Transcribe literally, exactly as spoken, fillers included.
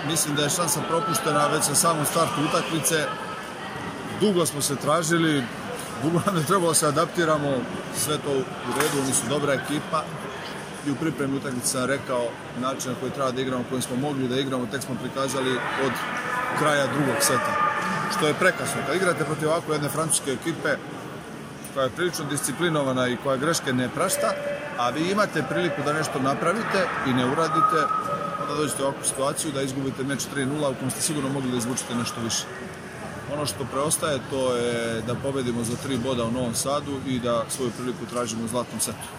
mislim da je šansa propuštena već sa samom startu utakmice. Dugo smo se tražili, dugo nam je trebalo se adaptiramo, sve to u redu, oni su dobra ekipa. I u pripremi utakmice sam rekao način na koji treba da igramo, kojim smo mogli da igramo, tek smo prikazali od kraja drugog seta. Što je prekasno. Kad igrate protiv ovako jedne francuske ekipe koja je prilično disciplinovana i koja greške ne prašta, a vi imate priliku da nešto napravite i ne uradite, onda dođete u ovakvu situaciju da izgubite meč tri nula u kojem ste sigurno mogli da izvučete nešto više. Ono što preostaje to je da pobedimo za tri boda u Novom Sadu i da svoju priliku tražimo u zlatnom setu.